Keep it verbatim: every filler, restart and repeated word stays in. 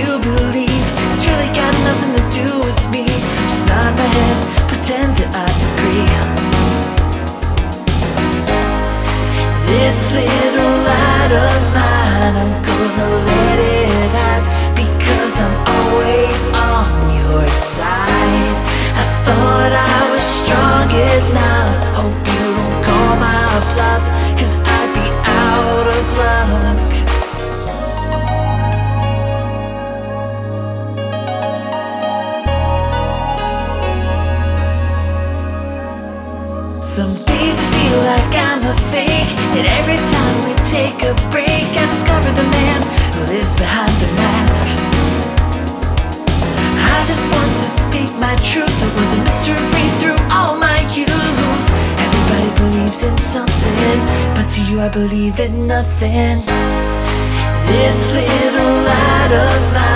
you believe. It's really got nothing to do with me. Just nod my head, pretend that I agree. This little light of mine, I'm gonna let it out, because I'm always on your side. I thought I was strong enough. Hope you don't call my bluff, cause I'd be out of luck. Some days I feel like I'm a fake, and every time we take a break I discover the man who lives behind the mask. I just want to speak my truth. It was a mystery through all my youth. Everybody believes in something, but to you I believe in nothing. This little light of mine,